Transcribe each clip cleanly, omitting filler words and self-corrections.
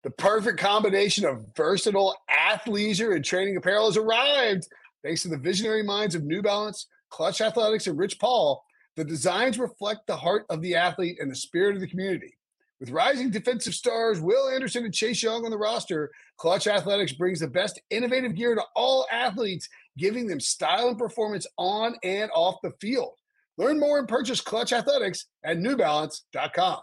The perfect combination of versatile athleisure and training apparel has arrived. Thanks to the visionary minds of New Balance, Clutch Athletics, and Rich Paul, the designs reflect the heart of the athlete and the spirit of the community. With rising defensive stars Will Anderson and Chase Young on the roster, Clutch Athletics brings the best innovative gear to all athletes, giving them style and performance on and off the field. Learn more and purchase Clutch Athletics at newbalance.com.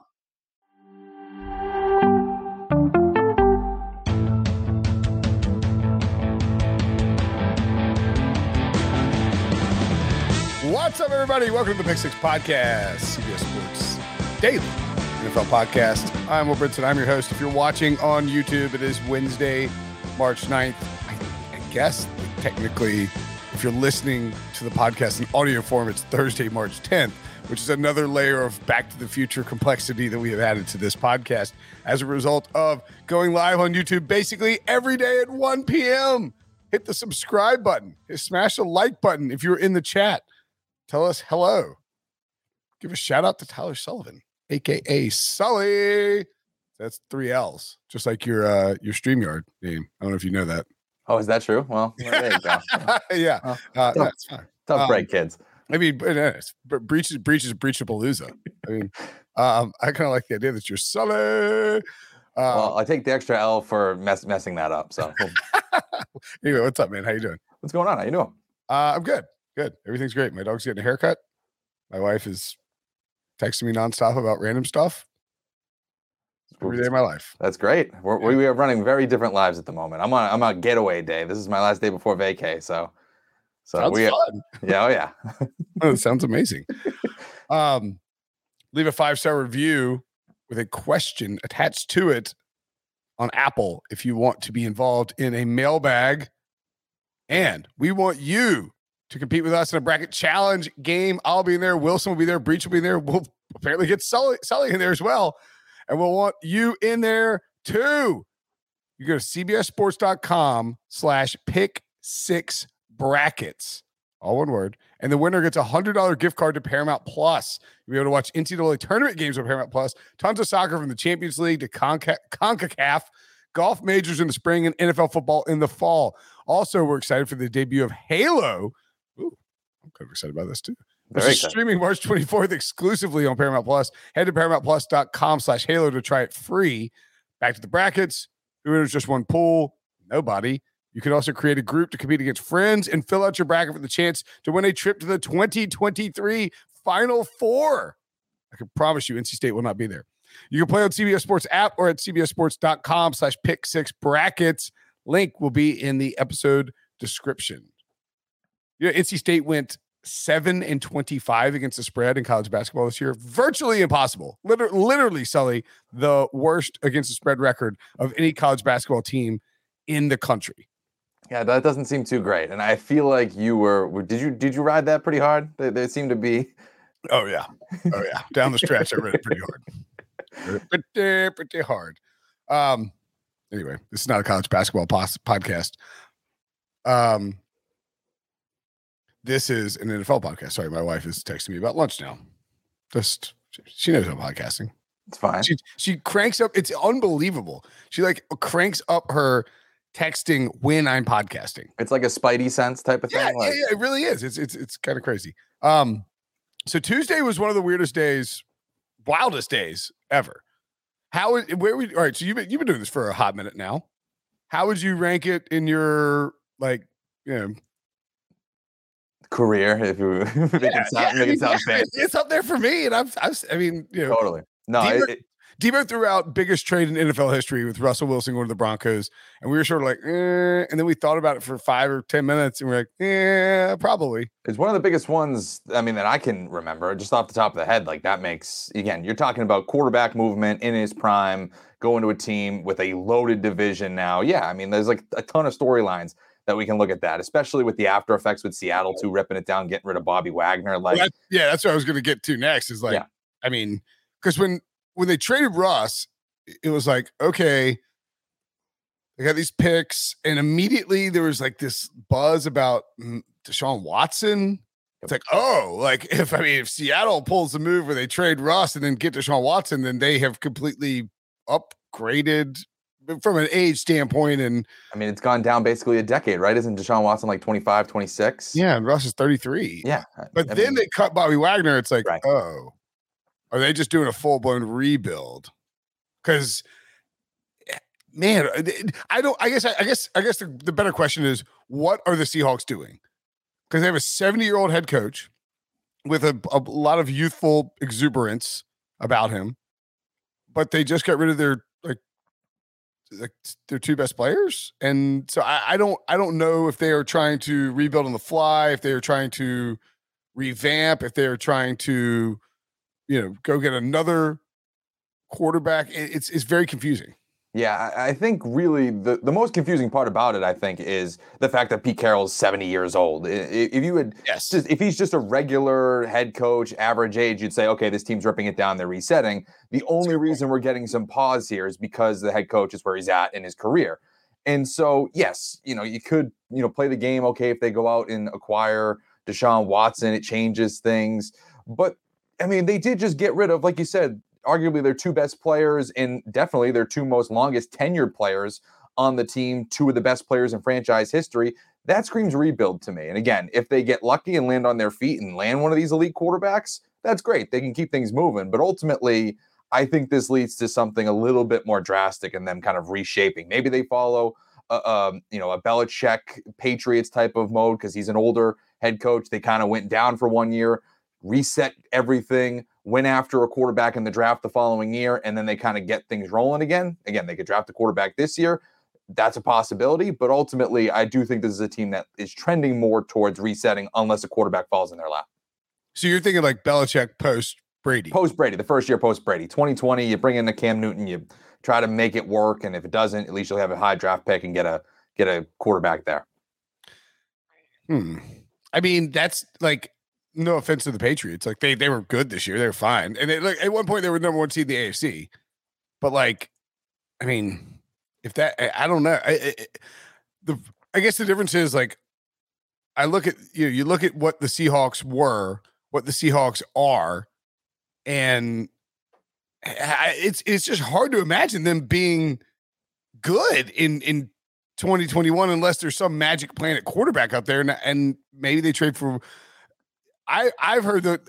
What's up, everybody? Welcome to the Pick Six Podcast, CBS Sports Daily NFL Podcast. I'm Will Brinson. I'm your host. If you're watching on YouTube, it is Wednesday, March 9th. I guess technically, if you're listening to the podcast in audio form, it's Thursday, March 10th, which is another layer of Back to the Future complexity that we have added to this podcast as a result of going live on YouTube basically every day at 1 p.m. Hit the subscribe button. Smash the like button if you're in the chat. Tell us hello. Give a shout out to Tyler Sullivan, a.k.a. Sully. That's 3 L's, just like your StreamYard name. I don't know if you know that. Oh, is that true? Well, there you go. Yeah. That's fine. Tough break, kids. I mean, breach is breachapalooza. I mean, I kind of like the idea that you're Sully. Well, I take the extra L for messing that up. So anyway, what's up, man? How you doing? What's going on? How you doing? I'm good. Good. Everything's great. My dog's getting a haircut. My wife is texting me nonstop about random stuff every day of my life. That's great. We are running very different lives at the moment. I'm on getaway day. This is my last day before vacay. So sounds fun. Yeah. Oh yeah. It sounds amazing. Leave a 5-star review with a question attached to it on Apple if you want to be involved in a mailbag. And we want you to compete with us in a bracket challenge game. I'll be in there. Wilson will be there. Breach will be there. We'll apparently get Sully in there as well. And we'll want you in there too. You go to cbssports.com/pick6brackets. All one word. And the winner gets a $100 gift card to Paramount Plus. You'll be able to watch NCAA tournament games on Paramount Plus. Tons of soccer from the Champions League to CONCACAF. Golf majors in the spring and NFL football in the fall. Also, we're excited for the debut of Halo. Ooh, I'm kind of excited about this too. It's streaming March 24th exclusively on Paramount Plus. Head to ParamountPlus.com/Halo to try it free. Back to the brackets. There's just one pool. Nobody. You can also create a group to compete against friends and fill out your bracket for the chance to win a trip to the 2023 Final Four. I can promise you NC State will not be there. You can play on CBS Sports app or at cbssports.com/pick6brackets. Link will be in the episode description. NC State went 7-25 against the spread in college basketball this year. Virtually impossible. Literally, Sully, the worst against the spread record of any college basketball team in the country. Yeah, that doesn't seem too great. And I feel like you were did you ride that pretty hard? They seem to be. Oh yeah. Down the stretch, I rode it pretty hard. Pretty hard. Anyway, this is not a college basketball podcast. This is an NFL podcast. Sorry, my wife is texting me about lunch now. She knows I'm podcasting. It's fine. She cranks up. It's unbelievable. She cranks up her texting when I'm podcasting. It's like a Spidey sense type of thing. Yeah, it really is. It's kind of crazy. So Tuesday was one of the wildest days ever. All right, so you've been doing this for a hot minute now. How would you rank it in your career? If you make it sound fancy. It's up there for me, and I mean, totally. No, Debo threw out biggest trade in NFL history with Russell Wilson going to the Broncos, and we were sort of like, and then we thought about it for 5 or 10 minutes, and we're like, probably. It's one of the biggest ones, I mean, that I can remember, just off the top of the head. Like, that makes, again, you're talking about quarterback movement in his prime, going to a team with a loaded division now. Yeah, I mean, there's like a ton of storylines that we can look at that, especially with the after effects with Seattle too, ripping it down, getting rid of Bobby Wagner. That's what I was going to get to next. Is I mean, because when they traded Russ, it was like, okay, they got these picks, and immediately there was like this buzz about Deshaun Watson. It's like, if Seattle pulls the move where they trade Russ and then get Deshaun Watson, then they have completely upgraded from an age standpoint. And I mean, it's gone down basically a decade, right? Isn't Deshaun Watson like 25, 26? yeah, and Russ is 33. Yeah. But then they cut Bobby Wagner. It's like, right. oh, are they just doing a full-blown rebuild? Because, man, I guess the better question is, what are the Seahawks doing? Because they have a 70-year-old head coach with a lot of youthful exuberance about him, but they just got rid of their their two best players. And so I don't know if they are trying to rebuild on the fly, if they are trying to revamp, if they are trying to, go get another quarterback. It's very confusing. Yeah, I think really the most confusing part about it, I think, is the fact that Pete Carroll's 70 years old. If he's just a regular head coach, average age, you'd say, okay, this team's ripping it down, they're resetting. The only reason we're getting some pause here is because the head coach is where he's at in his career. And so, yes, you could, play the game. Okay, if they go out and acquire Deshaun Watson, it changes things. But I mean, they did just get rid of, like you said, arguably their two best players and definitely their two most longest tenured players on the team, two of the best players in franchise history. That screams rebuild to me. And again, if they get lucky and land on their feet and land one of these elite quarterbacks, that's great. They can keep things moving. But ultimately, I think this leads to something a little bit more drastic and them kind of reshaping. Maybe they follow a Belichick Patriots type of mode because he's an older head coach. They kind of went down for 1 year, reset everything, went after a quarterback in the draft the following year, and then they kind of get things rolling again. Again, they could draft a quarterback this year. That's a possibility, but ultimately, I do think this is a team that is trending more towards resetting unless a quarterback falls in their lap. So you're thinking like Belichick post-Brady? Post-Brady, the first year post-Brady. 2020, you bring in the Cam Newton, you try to make it work, and if it doesn't, at least you'll have a high draft pick and get a quarterback there. I mean, that's like, no offense to the Patriots. Like they were good this year. They were fine. And at one point they were number one seed in the AFC. But I mean, if that, I don't know. I guess the difference is I look at, you look at what the Seahawks were, what the Seahawks are, and it's just hard to imagine them being good in 2021 unless there's some magic planet quarterback out there. And maybe they trade for, I've heard that,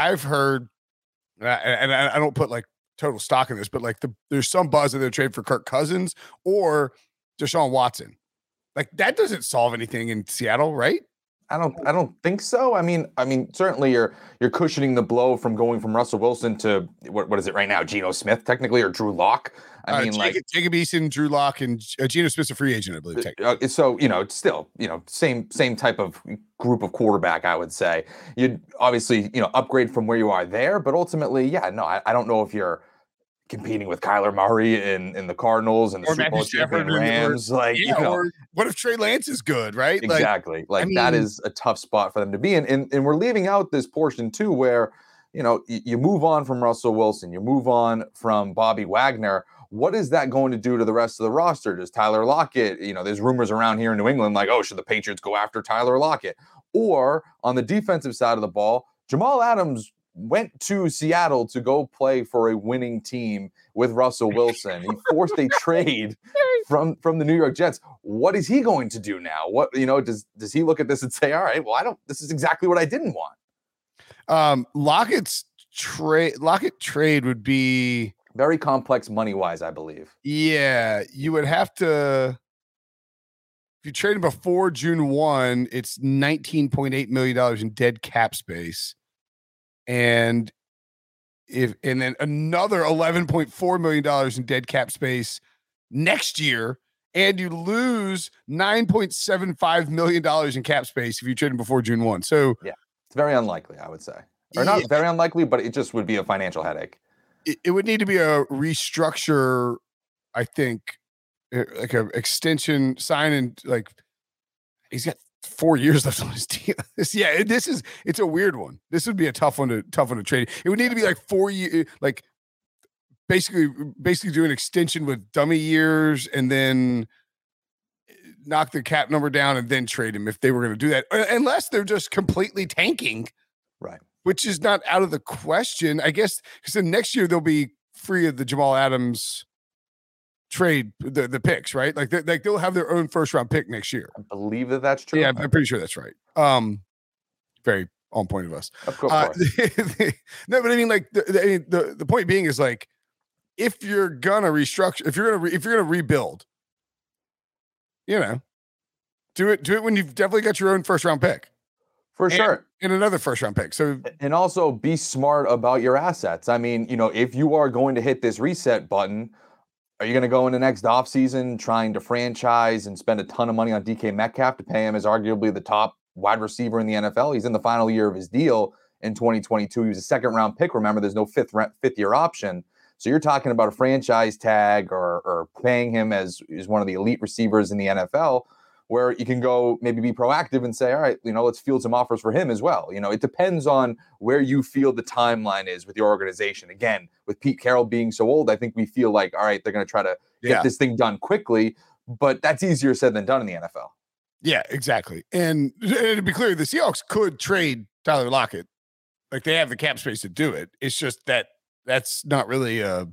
and I don't put total stock in this, but there's some buzz that they're trading for Kirk Cousins or Deshaun Watson. That doesn't solve anything in Seattle, right? I don't think so. I mean, certainly you're cushioning the blow from going from Russell Wilson to what is it right now? Geno Smith, technically, or Drew Lock. Jacob Eason, Drew Lock, and Geno Smith's a free agent, I believe. So it's still same type of group of quarterback, I would say. You'd obviously upgrade from where you are there, but ultimately, I don't know if you're competing with Kyler Murray in the Cardinals and the Super Bowl champion Rams. Or what if Trey Lance is good, right? Exactly. That is a tough spot for them to be in. And we're leaving out this portion too, where, you move on from Russell Wilson, you move on from Bobby Wagner. What is that going to do to the rest of the roster? Does Tyler Lockett, there's rumors around here in New England, should the Patriots go after Tyler Lockett? Or on the defensive side of the ball, Jamal Adams went to Seattle to go play for a winning team with Russell Wilson. He forced a trade from the New York Jets. What is he going to do now? What, does he look at this and say, all right, well, this is exactly what I didn't want. Lockett trade would be very complex money-wise, I believe. Yeah, you would have to, if you trade him before June 1, it's $19.8 million in dead cap space. And then another $11.4 million in dead cap space next year, and you lose $9.75 million in cap space if you trade him before June 1. So yeah, it's very unlikely, I would say. Or not very unlikely, but it just would be a financial headache. It would need to be a restructure, I think, like an extension sign, and he's got 4 years left on his deal. It's a weird one. This would be a tough one to trade. It would need to be 4 years, basically do an extension with dummy years and then knock the cap number down and then trade him if they were going to do that, unless they're just completely tanking. Right. Which is not out of the question, I guess, because then next year they'll be free of the Jamal Adams trade the picks, right? Like they'll have their own first round pick next year. I believe that's true. Yeah, I'm pretty sure that's right. Very on point of us. Of course. No, but I mean, like the point being is like, if you're gonna restructure, if you're gonna rebuild, do it when you've definitely got your own first round pick. For sure. And another first round pick. So, and also be smart about your assets. I mean, if you are going to hit this reset button, are you going to go in the next offseason trying to franchise and spend a ton of money on DK Metcalf to pay him as arguably the top wide receiver in the NFL? He's in the final year of his deal in 2022. He was a second round pick. Remember, there's no fifth year option. So you're talking about a franchise tag or paying him as one of the elite receivers in the NFL, where you can go maybe be proactive and say, all right, let's field some offers for him as well. It depends on where you feel the timeline is with your organization. Again, with Pete Carroll being so old, I think we feel like, all right, they're going to try to get this thing done quickly, but that's easier said than done in the NFL. Yeah, exactly. And to be clear, the Seahawks could trade Tyler Lockett. Like, they have the cap space to do it. It's just that's not really a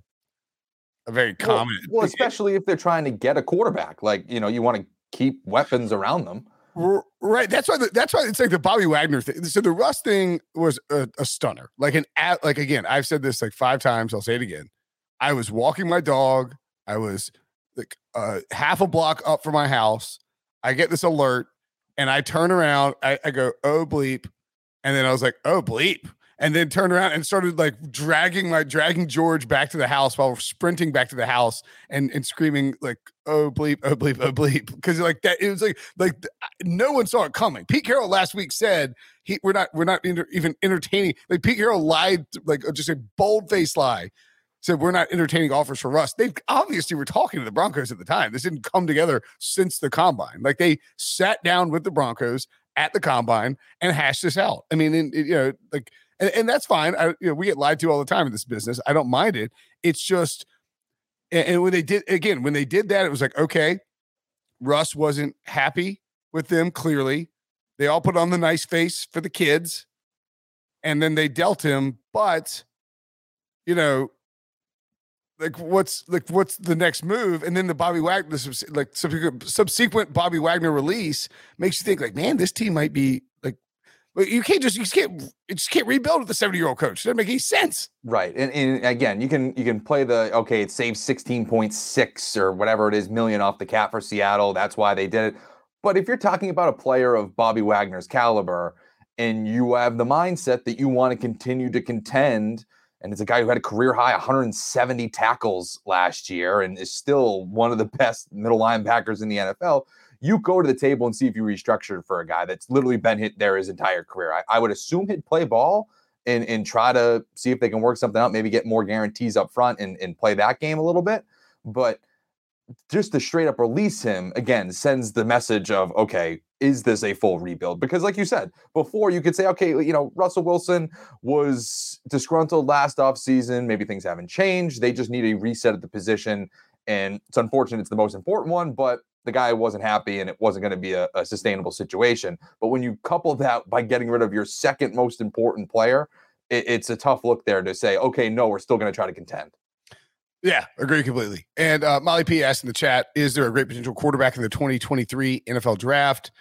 very common. Well, especially if they're trying to get a quarterback. Like, you want to keep weapons around them. Right. That's why it's like the Bobby Wagner thing. So the Russ thing was a stunner. Like again, I've said this like 5 times. I'll say it again. I was walking my dog. I was like half a block up from my house. I get this alert and I turn around. I go, oh bleep. And then I was like, oh bleep. And then turned around and started like dragging George back to the house while sprinting back to the house and screaming like, oh bleep, oh bleep, oh bleep. Because like that, it was like no one saw it coming. Pete Carroll last week said we're not even entertaining. Like Pete Carroll lied, like just a bold-faced lie. Said we're not entertaining offers for Russ. They obviously were talking to the Broncos at the time. This didn't come together since the combine. Like they sat down with the Broncos at the combine and hashed this out. I mean, and that's fine. We get lied to all the time in this business. I don't mind it. It's just, and when they did that, it was like, okay, Russ wasn't happy with them. Clearly, they all put on the nice face for the kids, and then they dealt him. But what's the next move? And then the Bobby Wagner, subsequent Bobby Wagner release makes you think like, man, this team might be like. But you just can't rebuild with the 70-year-old coach. It doesn't make any sense. Right. And again, you can play it saves 16.6 or whatever it is million off the cap for Seattle. That's why they did it. But if you're talking about a player of Bobby Wagner's caliber and you have the mindset that you want to continue to contend, and it's a guy who had a career high 170 tackles last year and is still one of the best middle linebackers in the NFL, you go to the table and see if you restructured for a guy that's literally been hit there his entire career. I would assume he'd play ball and try to see if they can work something out, maybe get more guarantees up front and play that game a little bit. But just to straight up release him, again, sends the message of, okay, is this a full rebuild? Because like you said, before you could say, okay, Russell Wilson was disgruntled last offseason. Maybe things haven't changed. They just need a reset at the position. And it's unfortunate it's the most important one, but the guy wasn't happy and it wasn't going to be a sustainable situation. But when you couple that by getting rid of your second most important player, it's a tough look there to say, okay, no, we're still going to try to contend. Yeah, agree completely. And Molly P asked in the chat, is there a great potential quarterback in the 2023 NFL draft?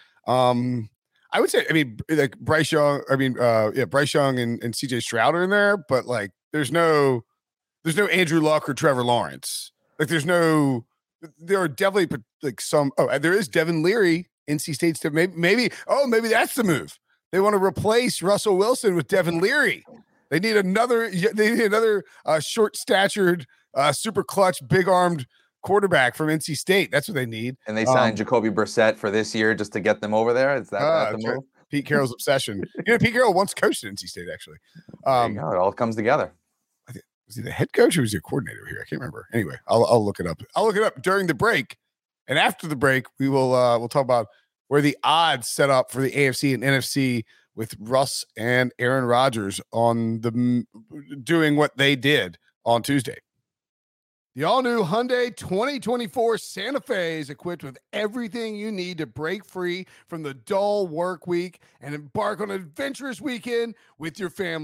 I would say, like Bryce Young, Bryce Young and CJ Stroud are in there, but like there's no Andrew Luck or Trevor Lawrence. Like there are definitely like there is Devin Leary, NC State's maybe that's the move. They want to replace Russell Wilson with Devin Leary. They need another short-statured, super clutch, big-armed quarterback from NC State. That's what they need. And they signed Jacoby Brissett for this year just to get them over there. Is that the move? Right. Pete Carroll's obsession. Pete Carroll once coached at NC State, actually. There you go. It all comes together. Was he the head coach or was he a coordinator here? I can't remember. Anyway, I'll look it up. I'll look it up during the break. And after the break, we'll talk about where the odds set up for the AFC and NFC with Russ and Aaron Rodgers on doing what they did on Tuesday. The all-new Hyundai 2024 Santa Fe is equipped with everything you need to break free from the dull work week and embark on an adventurous weekend with your family.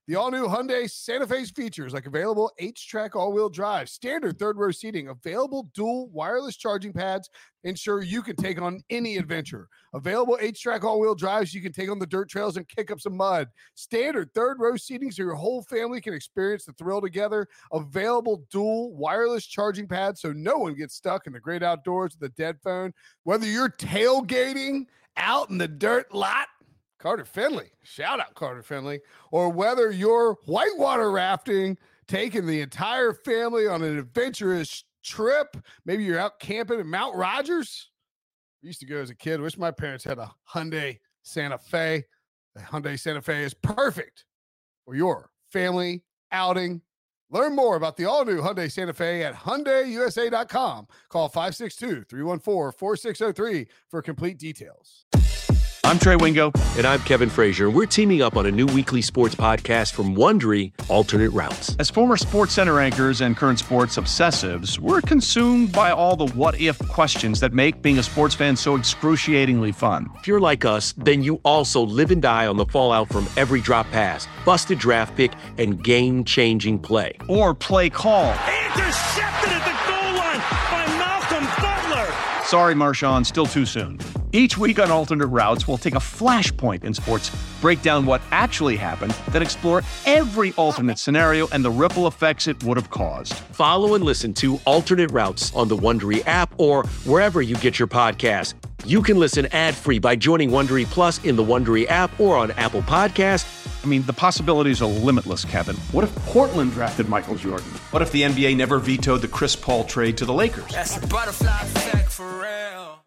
The all-new Hyundai Santa Fe's features like available H-Track all-wheel drive, standard third-row seating, available dual wireless charging pads, ensure you can take on any adventure. Available H-Track all-wheel drives you can take on the dirt trails and kick up some mud. Standard third-row seating so your whole family can experience the thrill together. Available dual wireless charging pads so no one gets stuck in the great outdoors with a dead phone. Whether you're tailgating out in the dirt lot, Carter Finley, shout out Carter Finley, or whether you're whitewater rafting, taking the entire family on an adventurous trip. Maybe you're out camping in Mount Rogers. I used to go as a kid. Wish my parents had a Hyundai Santa Fe. The Hyundai Santa Fe is perfect for your family outing. Learn more about the all-new Hyundai Santa Fe at HyundaiUSA.com. Call 562-314-4603 for complete details. I'm Trey Wingo. And I'm Kevin Frazier. We're teaming up on a new weekly sports podcast from Wondery, Alternate Routes. As former Sports Center anchors and current sports obsessives, we're consumed by all the what-if questions that make being a sports fan so excruciatingly fun. If you're like us, then you also live and die on the fallout from every drop pass, busted draft pick, and game-changing play. Or play call. Intercepted at the goal line by Malcolm Butler. Sorry, Marshawn, still too soon. Each week on Alternate Routes, we'll take a flashpoint in sports, break down what actually happened, then explore every alternate scenario and the ripple effects it would have caused. Follow and listen to Alternate Routes on the Wondery app or wherever you get your podcasts. You can listen ad-free by joining Wondery Plus in the Wondery app or on Apple Podcasts. I mean, the possibilities are limitless, Kevin. What if Portland drafted Michael Jordan? What if the NBA never vetoed the Chris Paul trade to the Lakers? That's a butterfly effect for real.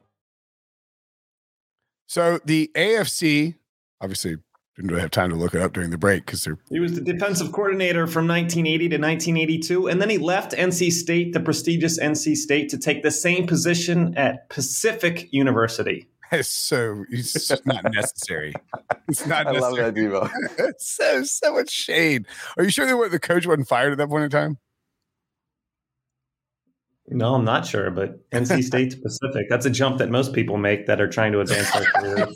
So the AFC, obviously, didn't really have time to look it up during the break because he was the defensive coordinator from 1980 to 1982, and then he left NC State, the prestigious NC State, to take the same position at Pacific University. So it's just not necessary. It's not necessary. I love that, Devo. It's so much shade. Are you sure the coach wasn't fired at that point in time? No, I'm not sure, but NC State to Pacific, that's a jump that most people make that are trying to advance their careers.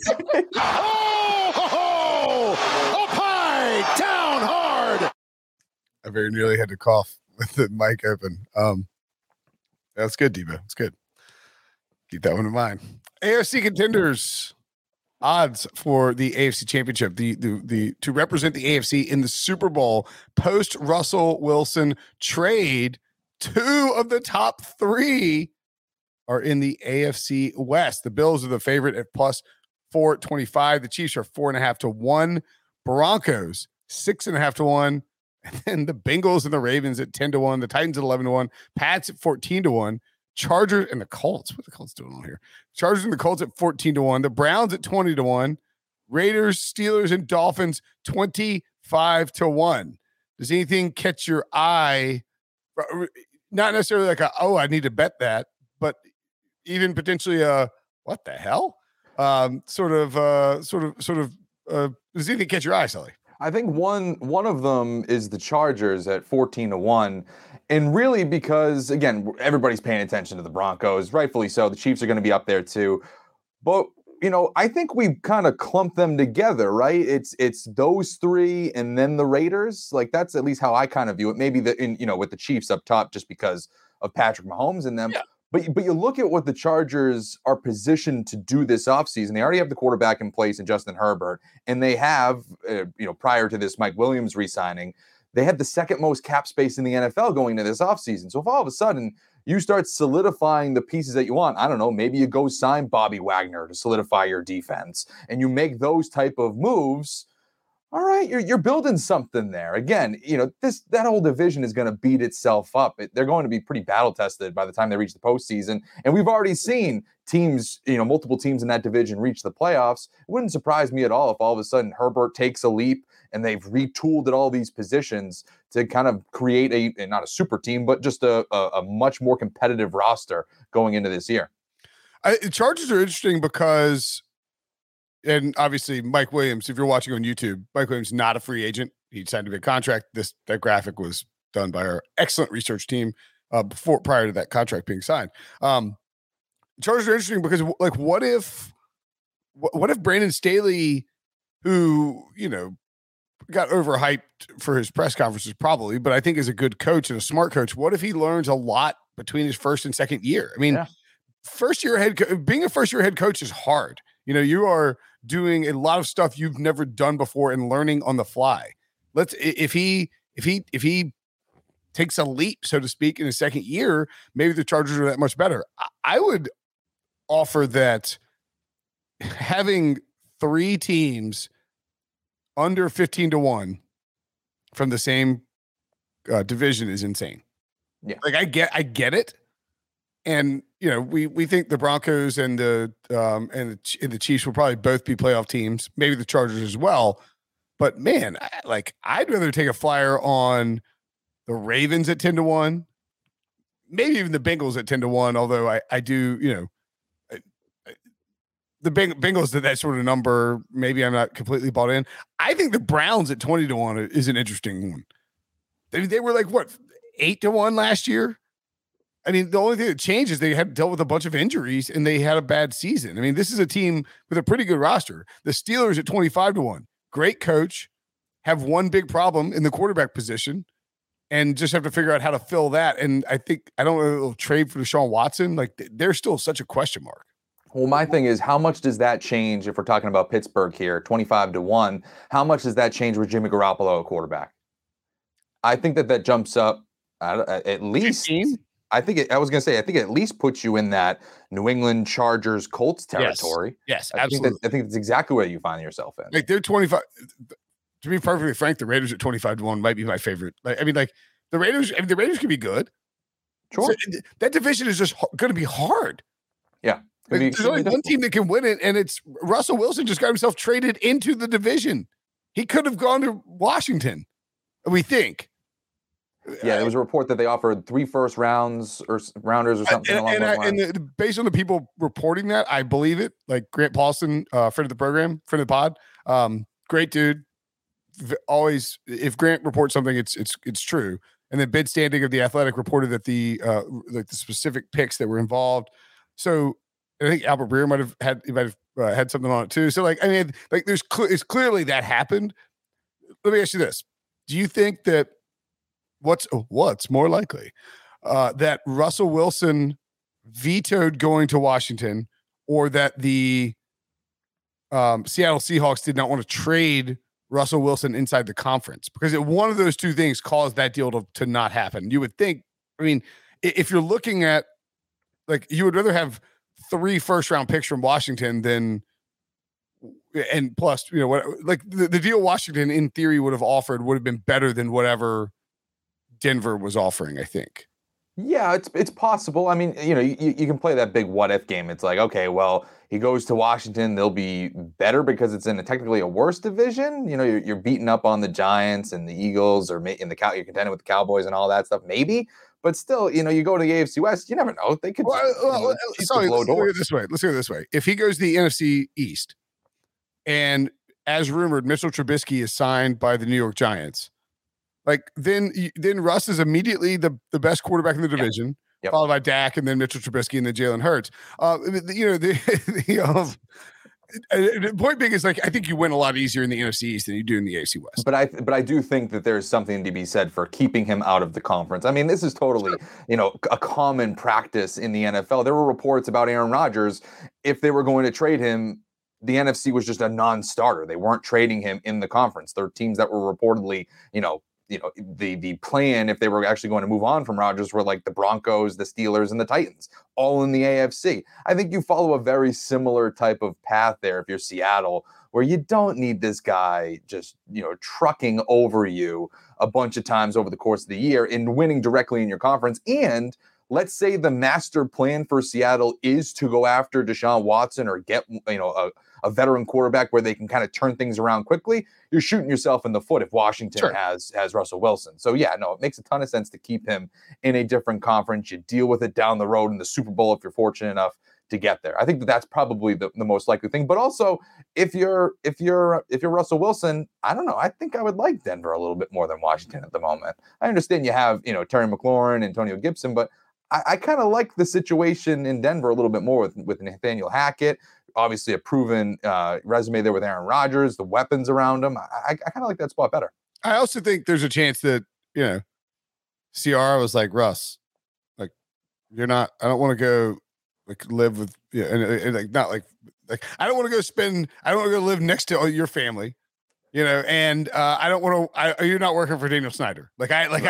Up high, down hard. I very nearly had to cough with the mic open. That's good, Devo. It's good. Keep that one in mind. AFC contenders odds for the AFC Championship, the to represent the AFC in the Super Bowl post Russell Wilson trade. 2 of the top 3 are in the AFC West. The Bills are the favorite at plus 425. The Chiefs are 4.5 to 1. Broncos 6.5 to 1. And then the Bengals and the Ravens at 10 to 1. The Titans at 11 to 1. Pats at 14 to 1. Chargers and the Colts. What are the Colts doing on here? Chargers and the Colts at 14 to 1. The Browns at 20 to 1. Raiders, Steelers, and Dolphins 25 to 1. Does anything catch your eye? Not necessarily like I need to bet that, but even potentially what the hell? Sort of does anything catch your eye, Sully? I think one of them is the Chargers at 14 to 1. And really because, again, everybody's paying attention to the Broncos, rightfully so. The Chiefs are going to be up there too. But, I think we kind of clump them together, right? It's those 3 and then the Raiders. Like, that's at least how I kind of view it. Maybe with the Chiefs up top just because of Patrick Mahomes and them. Yeah. But you look at what the Chargers are positioned to do this offseason. They already have the quarterback in place in Justin Herbert. And they have, prior to this Mike Williams re-signing, they had the second most cap space in the NFL going into this offseason. So if all of a sudden you start solidifying the pieces that you want, I don't know, maybe you go sign Bobby Wagner to solidify your defense and you make those type of moves. All right, you're building something there. Again, that whole division is going to beat itself up. They're going to be pretty battle tested by the time they reach the postseason. And we've already seen teams, multiple teams in that division reach the playoffs. It wouldn't surprise me at all if all of a sudden Herbert takes a leap and they've retooled at all these positions to kind of create not a super team, but just a much more competitive roster going into this year. Chargers are interesting because, and obviously Mike Williams, if you're watching on YouTube, Mike Williams not a free agent. He signed a contract. That graphic was done by our excellent research team prior to that contract being signed. Chargers are interesting because, like, what if Brandon Staley, who got overhyped for his press conferences probably, but I think as a good coach and a smart coach, what if he learns a lot between his first and second year? I mean, being a first year head coach is hard. You are doing a lot of stuff you've never done before and learning on the fly. If he takes a leap, so to speak, in his second year, maybe the Chargers are that much better. I would offer that having 3 teams under 15-1 from the same division is insane. Yeah. Like I get it. And, we think the Broncos and the Chiefs will probably both be playoff teams, maybe the Chargers as well. But man, I'd rather take a flyer on the Ravens at 10-1, maybe even the Bengals at 10-1. Although I do, the Bengals at that sort of number, maybe I'm not completely bought in. I think the Browns at 20-1 is an interesting one. They were 8-1 last year. I mean, the only thing that changed is they had dealt with a bunch of injuries and they had a bad season. I mean, this is a team with a pretty good roster. The Steelers at 25-1, great coach, have one big problem in the quarterback position and just have to figure out how to fill that. And I don't know if they'll trade for Deshaun Watson. They're still such a question mark. Well, my thing is, how much does that change if we're talking about Pittsburgh here, 25-1? How much does that change with Jimmy Garoppolo at quarterback? I think that jumps up at least. 15? I think it at least puts you in that New England Chargers Colts territory. Yes, absolutely. I think that's exactly where you find yourself in. They're 25. To be perfectly frank, the Raiders at 25-1 might be my favorite. The Raiders can be good. Sure. So that division is just going to be hard. Yeah. There's only one team that can win it, and it's Russell Wilson just got himself traded into the division. He could have gone to Washington, we think. Yeah, there was a report that they offered 3 first rounders or something along those lines. And based on the people reporting that, I believe it. Like Grant Paulson, friend of the program, friend of the pod, great dude. Always, if Grant reports something, it's true. And then Ben Standing of The Athletic reported that the specific picks that were involved. So I think Albert Breer might have had something on it too. So it's clearly that happened. Let me ask you this: do you think that what's more likely that Russell Wilson vetoed going to Washington, or that the Seattle Seahawks did not want to trade Russell Wilson inside the conference? Because one of those two things caused that deal to not happen. You would think. I mean, if you're looking at you would rather have 3 first-round picks from Washington than, and plus, the deal Washington in theory would have offered would have been better than whatever Denver was offering, I think. Yeah, it's possible. I mean, you can play that big what if game. It's like, okay, well, he goes to Washington, they'll be better because it's in technically a worse division. You're beating up on the Giants and the Eagles, or you're contending with the Cowboys and all that stuff, maybe. But still, you go to the AFC West, you never know. They could. Let's look at it this way. If he goes to the NFC East, and as rumored, Mitchell Trubisky is signed by the New York Giants, then Russ is immediately the best quarterback in the division, followed by Dak, and then Mitchell Trubisky, and then Jalen Hurts. The point being is, I think you win a lot easier in the NFC East than you do in the AFC West. But I do think that there's something to be said for keeping him out of the conference. I mean, this is totally, a common practice in the NFL. There were reports about Aaron Rodgers. If they were going to trade him, the NFC was just a non-starter. They weren't trading him in the conference. There were teams that were reportedly, the plan, if they were actually going to move on from Rodgers, were like the Broncos, the Steelers, and the Titans, all in the AFC. I think you follow a very similar type of path there if you're Seattle, where you don't need this guy just, trucking over you a bunch of times over the course of the year and winning directly in your conference. And let's say the master plan for Seattle is to go after Deshaun Watson or get, a veteran quarterback where they can kind of turn things around quickly. You're shooting yourself in the foot if Washington has Russell Wilson. So yeah, no, it makes a ton of sense to keep him in a different conference. You deal with it down the road in the Super Bowl if you're fortunate enough to get there. I think that's probably the most likely thing. But also, if you're Russell Wilson, I don't know. I think I would like Denver a little bit more than Washington at the moment. I understand you have Terry McLaurin, Antonio Gibson, but I kind of like the situation in Denver a little bit more with Nathaniel Hackett. obviously a proven resume there with Aaron Rodgers, the weapons around him. I kind of like that spot better. I also think there's a chance that, Ciara was like, Russ, like, I don't want to go like live with, and like, not like, I don't want to go live next to your family, and I don't want to, you're not working for Daniel Snyder. Like,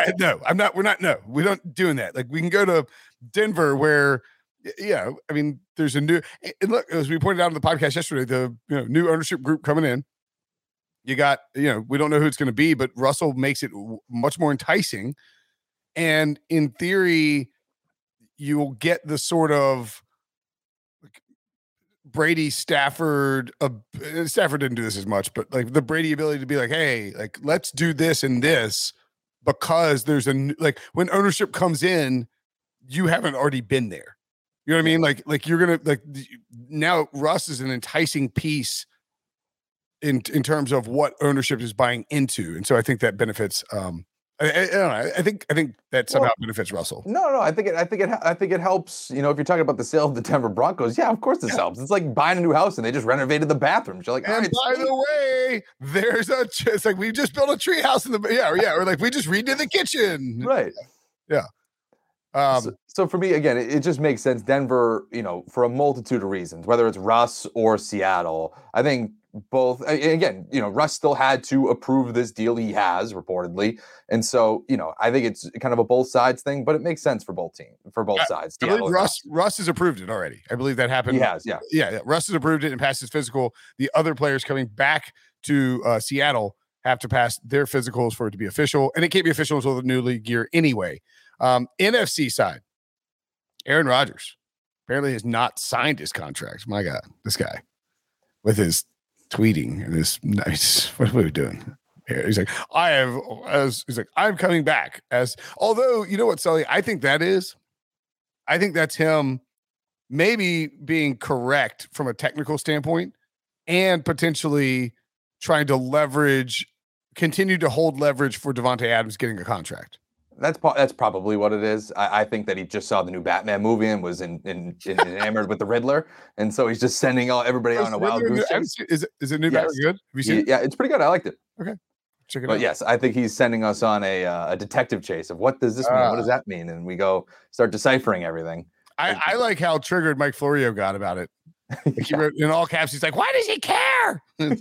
we're not doing that. Like, we can go to Denver where, there's a new, and look, as we pointed out on the podcast yesterday, the new ownership group coming in. You got, we don't know who it's going to be, but Russell makes it much more enticing. And in theory, you will get the sort of like Brady Stafford. Stafford didn't do this as much, but like the Brady ability to be like, hey, like, let's do this and this, because there's when ownership comes in, you haven't already been there. You know what I mean? Like you're going to now Russ is an enticing piece in terms of what ownership is buying into. And so I think that benefits, I don't know. I think that somehow benefits Russell. No. I think it helps. If you're talking about the sale of the Denver Broncos, yeah, of course this helps. It's like buying a new house and they just renovated the bathrooms. You're like, and by the way, it's like we just built a tree house or like we just redid the kitchen. Right. Yeah. So for me, again, it just makes sense. Denver, for a multitude of reasons, whether it's Russ or Seattle, I think both. Again, Russ still had to approve this deal. He has reportedly, and so I think it's kind of a both sides thing, but it makes sense for both sides. I believe Russ has approved it already. I believe that happened. He has, yeah. Yeah. Russ has approved it and passed his physical. The other players coming back to Seattle have to pass their physicals for it to be official, and it can't be official until the new league year anyway. NFC side, Aaron Rodgers apparently has not signed his contract. My God, this guy with his tweeting and his nice, what are we doing? He's like, I'm coming back although, you know what, Sully, I think that's him maybe being correct from a technical standpoint and potentially trying to continue to hold leverage for Davante Adams getting a contract. That's probably what it is. I think that he just saw the new Batman movie and was enamored with the Riddler, and so he's just sending everybody on a wild goose chase. Is it new Batman good? Have you seen it? Yeah, it's pretty good. I liked it. Okay, check it out. But yes, I think he's sending us on a detective chase of what does this mean? What does that mean? And we go start deciphering everything. I like how triggered Mike Florio got about it. Like he wrote in all caps, he's like, why does he care?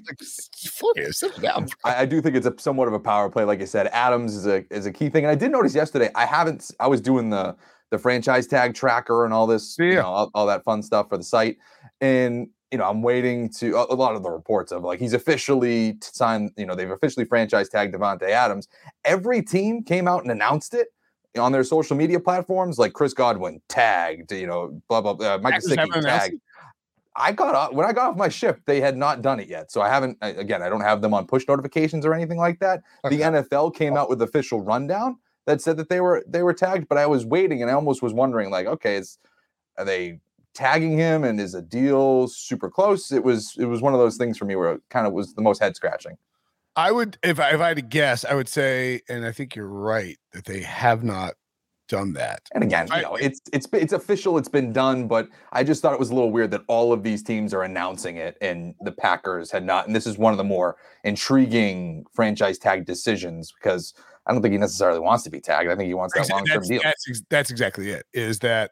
I do think it's somewhat of a power play. Like I said, Adams is a key thing. And I did notice yesterday, I was doing the franchise tag tracker and all this, all that fun stuff for the site. And, I'm waiting to a lot of the reports of like, he's officially signed, they've officially franchise tagged Davante Adams. Every team came out and announced it on their social media platforms, like Chris Godwin tagged, blah, blah, blah, Mike Gesicki tagged. When I got off my shift, they had not done it yet. So I don't have them on push notifications or anything like that. Okay. The NFL came out with official rundown that said that they were tagged, but I was waiting and I almost was wondering like, okay, are they tagging him and is a deal super close? It was one of those things for me where it kind of was the most head scratching. I would, if I had to guess, I would say, and I think you're right, that they have not done that. And again, it's official, it's been done, but I just thought it was a little weird that all of these teams are announcing it and the Packers had not. And this is one of the more intriguing franchise tag decisions because I don't think he necessarily wants to be tagged. I think he wants that long-term deal. That's exactly it. Is that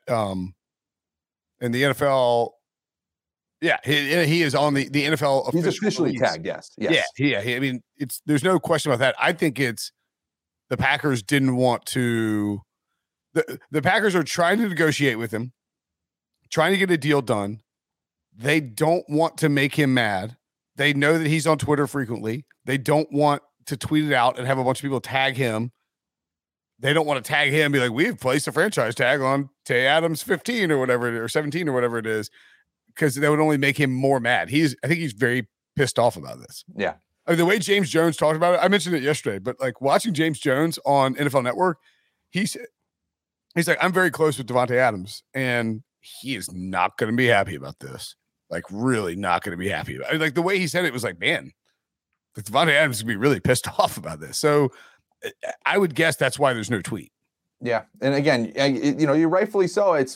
in the NFL? Yeah, he is on the NFL. He's officially tagged. Yes. Yeah. I mean, there's no question about that. I think it's the Packers didn't want to. The Packers are trying to negotiate with him, trying to get a deal done. They don't want to make him mad. They know that he's on Twitter frequently. They don't want to tweet it out and have a bunch of people tag him. They don't want to tag him and be like, we've placed a franchise tag on Tay Adams 15 or whatever, or 17 or whatever it is, because that would only make him more mad. I think he's very pissed off about this. Yeah. I mean, the way James Jones talked about it, I mentioned it yesterday, but like watching James Jones on NFL Network, he's like, I'm very close with Davante Adams, and he is not going to be happy about this. Like, really not going to be happy about it. Like, the way he said it was like, man, Davante Adams is going to be really pissed off about this. So I would guess that's why there's no tweet. Yeah, and again, you're rightfully so. It's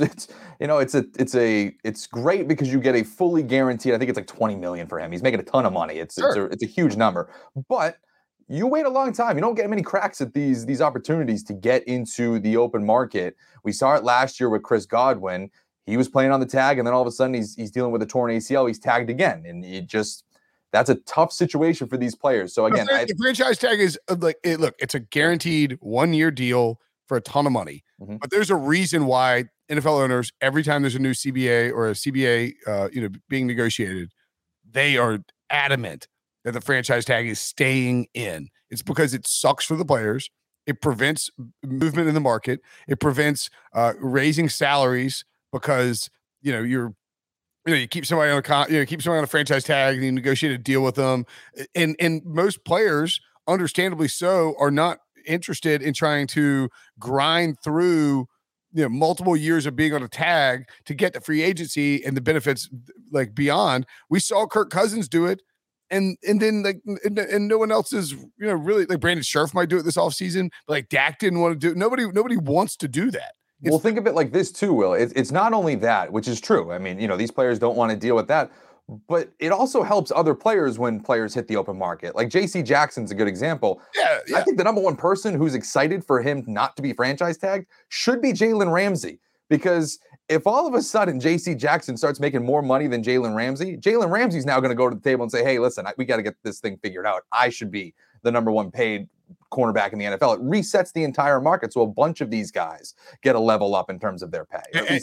great because you get a fully guaranteed. I think it's like $20 million for him. He's making a ton of money. It's a huge number, but you wait a long time. You don't get many cracks at these opportunities to get into the open market. We saw it last year with Chris Godwin. He was playing on the tag, and then all of a sudden he's dealing with a torn ACL. He's tagged again, and that's a tough situation for these players. So again, the franchise tag is it's a guaranteed 1-year deal for a ton of money. Mm-hmm. But there's a reason why NFL owners, every time there's a new CBA or a CBA, being negotiated, they are adamant that the franchise tag is staying in. It's because it sucks for the players. It prevents movement in the market. It prevents raising salaries because you keep somebody on a franchise tag and you negotiate a deal with them, and most players, understandably so, are not interested in trying to grind through multiple years of being on a tag to get the free agency and the benefits like beyond. We saw Kirk Cousins do it, and then and no one else is really, like Brandon Scherf might do it this offseason, but like Dak didn't want to do it. Nobody wants to do that. Well, think of it like this too, Will. It's not only that, which is true. I mean, these players don't want to deal with that, but it also helps other players when players hit the open market. Like J.C. Jackson's a good example. Yeah. I think the number one person who's excited for him not to be franchise tagged should be Jalen Ramsey, because if all of a sudden J.C. Jackson starts making more money than Jalen Ramsey's now going to go to the table and say, hey, listen, we got to get this thing figured out. I should be the number one paid cornerback in the NFL. It resets the entire market, so a bunch of these guys get a level up in terms of their pay.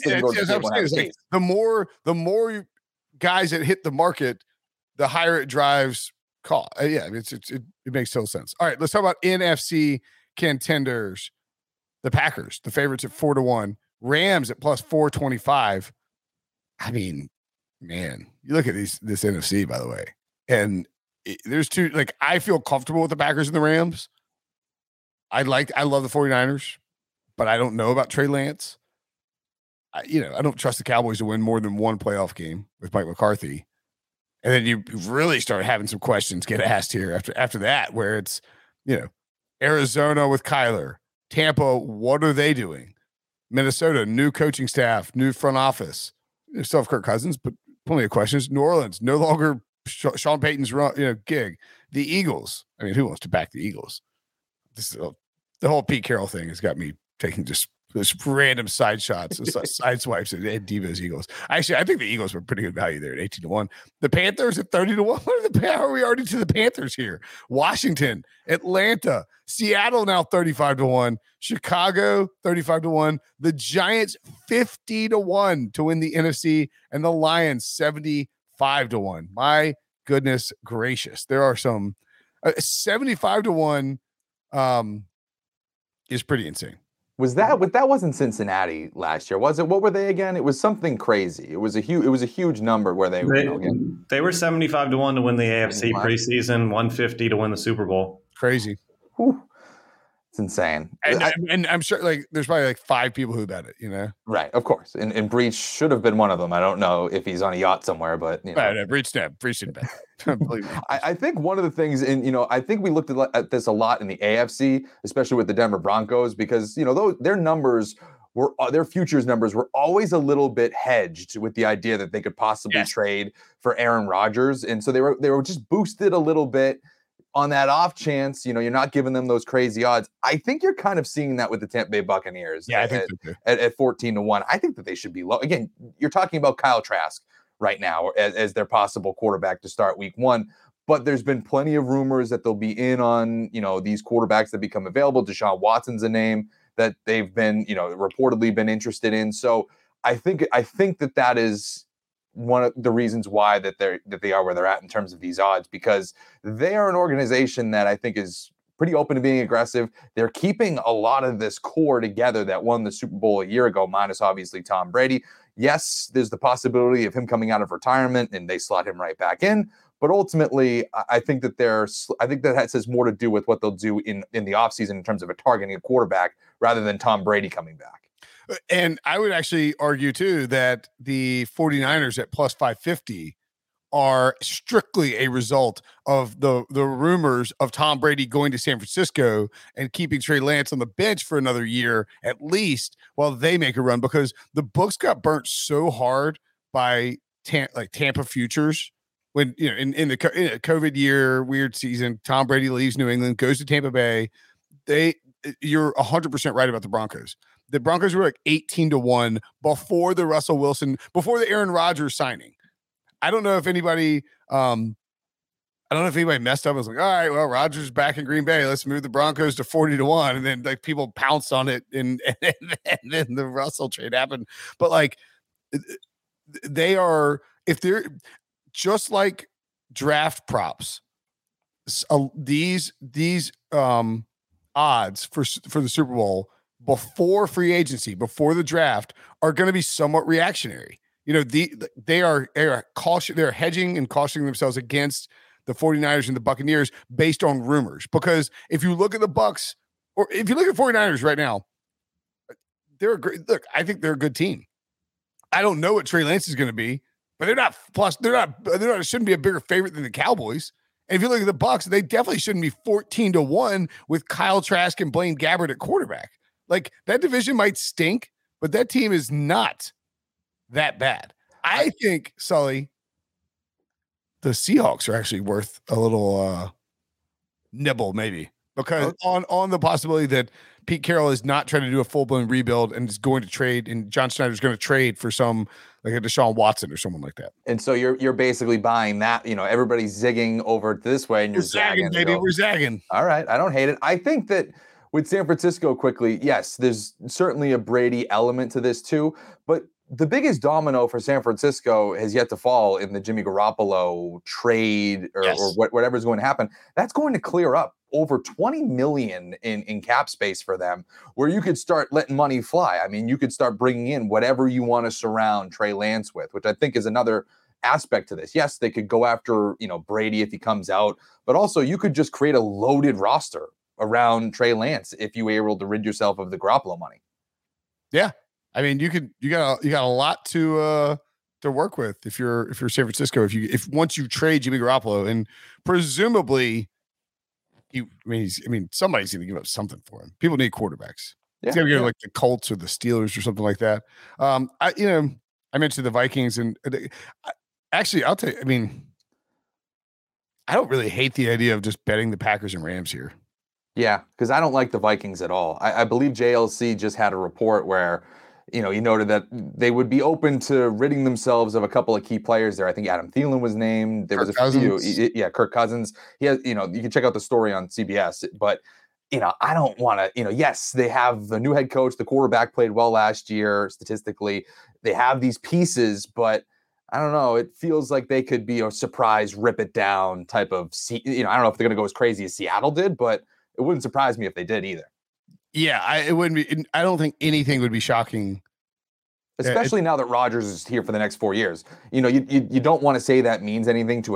The more guys that hit the market, the higher it drives cost. It makes total sense. All right, let's talk about NFC contenders. The Packers, the favorites at 4-1. Rams at plus 425. I mean, man, you look at this NFC, by the way, and there's two. Like, I feel comfortable with the Packers and the Rams. I love the 49ers, but I don't know about Trey Lance. I don't trust the Cowboys to win more than one playoff game with Mike McCarthy. And then you really start having some questions get asked here after that, where it's, Arizona with Kyler, Tampa, what are they doing? Minnesota, new coaching staff, new front office. They still have Kirk Cousins, but plenty of questions. New Orleans, no longer Sean Payton's gig. The Eagles. I mean, who wants to back the Eagles? The whole Pete Carroll thing has got me taking just random side shots, side swipes at Devo's Eagles. Actually, I think the Eagles were pretty good value there at 18-1. The Panthers at 30-1. How are we already to the Panthers here? Washington, Atlanta, Seattle now 35-1. Chicago 35-1. The Giants 50-1 to win the NFC, and the Lions 75-1. My goodness gracious, there are some 75-1. Is pretty insane. That wasn't Cincinnati last year, was it? What were they again? It was something crazy. It was a huge number where they were 75-1 to win the AFC preseason, 150 to win the Super Bowl. Crazy. Whew. It's insane. And I'm sure there's probably 5 people who bet it, Right, of course. And Breach should have been one of them. I don't know if he's on a yacht somewhere, but Breach didn't bet. I think one of the things I think we looked at this a lot in the AFC, especially with the Denver Broncos, because their numbers their futures numbers were always a little bit hedged with the idea that they could possibly trade for Aaron Rodgers, and so they were just boosted a little bit on that off chance, you're not giving them those crazy odds. I think you're kind of seeing that with the Tampa Bay Buccaneers. Yeah, I think so too. At 14-1. I think that they should be low. Again, you're talking about Kyle Trask right now as their possible quarterback to start week 1. But there's been plenty of rumors that they'll be in on, these quarterbacks that become available. Deshaun Watson's a name that they've been, reportedly been interested in. So I think that is one of the reasons why that they are where they're at in terms of these odds, because they are an organization that I think is pretty open to being aggressive. They're keeping a lot of this core together that won the Super Bowl a year ago, minus obviously Tom Brady. Yes, there's the possibility of him coming out of retirement and they slot him right back in. But ultimately, I think that says more to do with what they'll do in the offseason in terms of targeting a quarterback rather than Tom Brady coming back. And I would actually argue, too, that the 49ers at plus 550 are strictly a result of the rumors of Tom Brady going to San Francisco and keeping Trey Lance on the bench for another year at least while they make a run, because the books got burnt so hard by Tampa futures when, you know, in the COVID year, weird season, Tom Brady leaves New England, goes to Tampa Bay. You're 100% right about the Broncos. The Broncos were like 18-1 before the Aaron Rodgers signing. I don't know if anybody messed up and was like, all right, well, Rodgers back in Green Bay, let's move the Broncos to 40-1. And then like people pounced on it and then the Russell trade happened. But like if they're just like draft props, these odds for the Super Bowl before free agency, before the draft, are going to be somewhat reactionary. You know, they are hedging and cautioning themselves against the 49ers and the Buccaneers based on rumors. Because if you look at the Bucs, or if you look at 49ers right now, they're a great look. I think they're a good team. I don't know what Trey Lance is going to be, but they're not shouldn't be a bigger favorite than the Cowboys. And if you look at the Bucs, they definitely shouldn't be 14-1 with Kyle Trask and Blaine Gabbert at quarterback. Like, that division might stink, but that team is not that bad. I think, Sully, the Seahawks are actually worth a little nibble, maybe, because on the possibility that Pete Carroll is not trying to do a full-blown rebuild and is going to trade, and John Schneider's going to trade for some, like a Deshaun Watson or someone like that. And so you're basically buying that, you know, everybody's zigging over this way and you're zagging, baby. We're zagging. All right. I don't hate it. I think that with San Francisco, quickly, yes, there's certainly a Brady element to this too, but the biggest domino for San Francisco has yet to fall in the Jimmy Garoppolo trade or whatever's going to happen. That's going to clear up over $20 million in cap space for them, where you could start letting money fly. I mean, you could start bringing in whatever you want to surround Trey Lance with, which I think is another aspect to this. Yes, they could go after, you know, Brady if he comes out, but also you could just create a loaded roster around Trey Lance if you were able to rid yourself of the Garoppolo money. Yeah. I mean, you got a lot to work with if you're San Francisco. If once you trade Jimmy Garoppolo, and presumably, somebody's going to give up something for him. People need quarterbacks. Yeah, it's going to go like the Colts or the Steelers or something like that. I mentioned the Vikings, and actually, I'll tell you. I mean, I don't really hate the idea of just betting the Packers and Rams here. Yeah, because I don't like the Vikings at all. I believe JLC just had a report where, you know, he noted that they would be open to ridding themselves of a couple of key players there. I think Adam Thielen was named. There was a few. Yeah, Kirk Cousins. He has, you know, you can check out the story on CBS. But, you know, I don't want to, you know, yes, they have the new head coach. The quarterback played well last year statistically. They have these pieces, but I don't know. It feels like they could be a surprise, rip it down type of, you know, I don't know if they're going to go as crazy as Seattle did, but it wouldn't surprise me if they did either. Yeah, it wouldn't be. I don't think anything would be shocking, especially now that Rodgers is here for the next 4 years. You know, you don't want to say that means anything to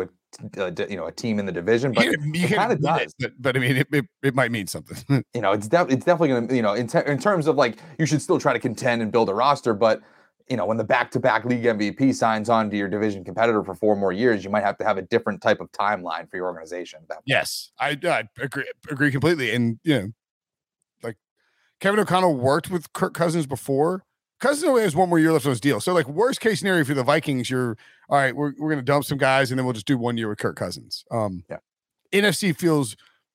a team in the division, but it kind of does. But I mean, it might mean something. You know, it's definitely going to, you know, in terms of like, you should still try to contend and build a roster, but you know, when the back-to-back league MVP signs on to your division competitor for 4 more years, you might have to have a different type of timeline for your organization. Yes, I agree completely. And, you know, like Kevin O'Connell worked with Kirk Cousins before. Cousins only has 1 more year left on his deal. So, like, worst case scenario for the Vikings, you're all right. We're going to dump some guys, and then we'll just do 1 year with Kirk Cousins. NFC feels.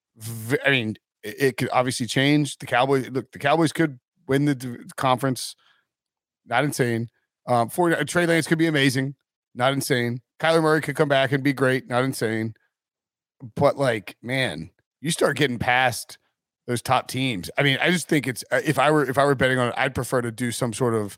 I mean, it could obviously change. The Cowboys could win the conference. Not insane. Trey Lance could be amazing. Not insane. Kyler Murray could come back and be great. Not insane. But like, man, you start getting past those top teams. I mean, I just think it's if I were betting on it, I'd prefer to do some sort of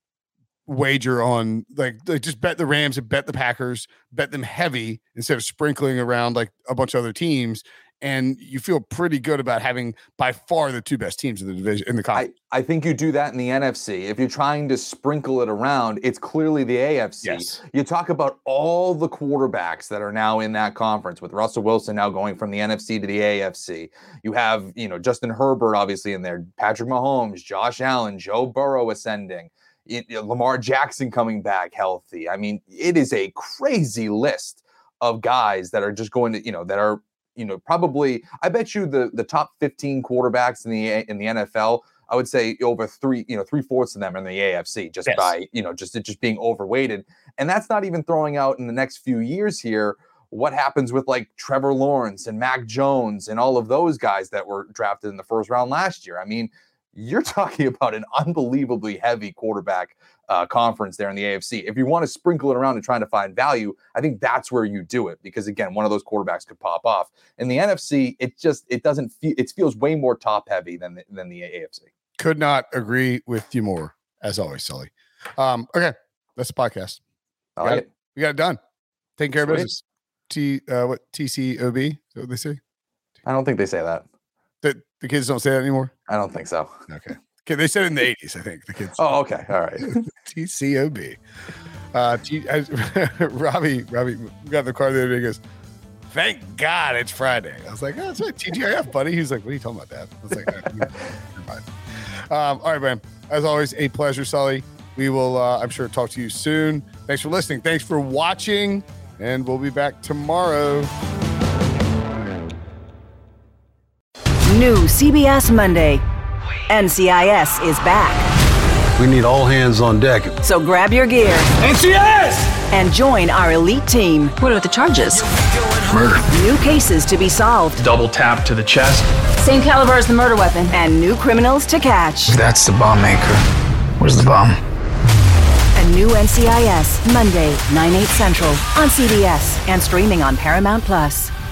wager on like just bet the Rams and bet the Packers, bet them heavy instead of sprinkling around like a bunch of other teams. And you feel pretty good about having by far the 2 best teams in the division in the conference. I think you do that in the NFC. If you're trying to sprinkle it around, it's clearly the AFC. Yes. You talk about all the quarterbacks that are now in that conference, with Russell Wilson now going from the NFC to the AFC. You have, you know, Justin Herbert obviously in there, Patrick Mahomes, Josh Allen, Joe Burrow ascending. Lamar Jackson coming back healthy. I mean, it is a crazy list of guys that are just going to, probably, I bet you the top 15 quarterbacks in the NFL, I would say over 3/4 of them are in the AFC just by, just being overweighted. And that's not even throwing out in the next few years here what happens with like Trevor Lawrence and Mac Jones and all of those guys that were drafted in the first round last year. I mean, you're talking about an unbelievably heavy quarterback conference there in the AFC. If you want to sprinkle it around and trying to find value, I think that's where you do it, because again, one of those quarterbacks could pop off. In the NFC, it feels way more top heavy than the AFC. Could not agree with you more, as always, Sully. Okay, that's the podcast. We got it done. Taking care of business. TCOB? Is that what they say? I don't think they say that. The kids don't say that anymore? I don't think so. Okay. They said it in the 80s, I think. The kids. Oh, okay. All right. TCOB. Robbie got in the car the other day. He goes, "Thank God it's Friday." I was like, "Oh, that's right. TGIF, buddy." He's like, "What are you talking about, Dad?" I was like, "Never mind." All right, man. As always, a pleasure, Sully. We will, I'm sure, talk to you soon. Thanks for listening. Thanks for watching. And we'll be back tomorrow. New CBS Monday. NCIS is back. We need all hands on deck. So grab your gear. NCIS! And join our elite team. What are the charges? Murder. New cases to be solved. Double tap to the chest. Same caliber as the murder weapon. And new criminals to catch. That's the bomb maker. Where's the bomb? A new NCIS, Monday, 9/8 Central on CBS and streaming on Paramount+.